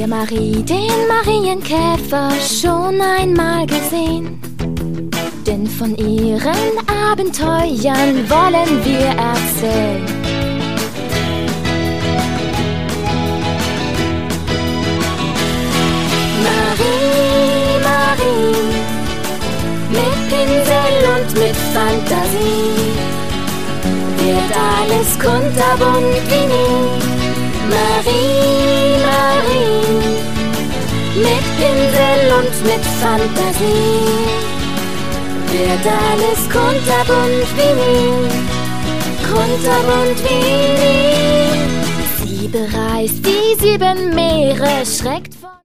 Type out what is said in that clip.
dir Marie, den Marienkäfer, schon einmal gesehen? Denn von ihren Abenteuern wollen wir erzählen. Marie, Marie, mit Pinsel und mit Fantasie wird alles kunterbunt wie nie. Marie, Marie, mit Pinsel und mit Fantasie wird alles kunterbunt wie nie, kunterbunt wie nie. Sie bereist die 7 Meere, schreckt vor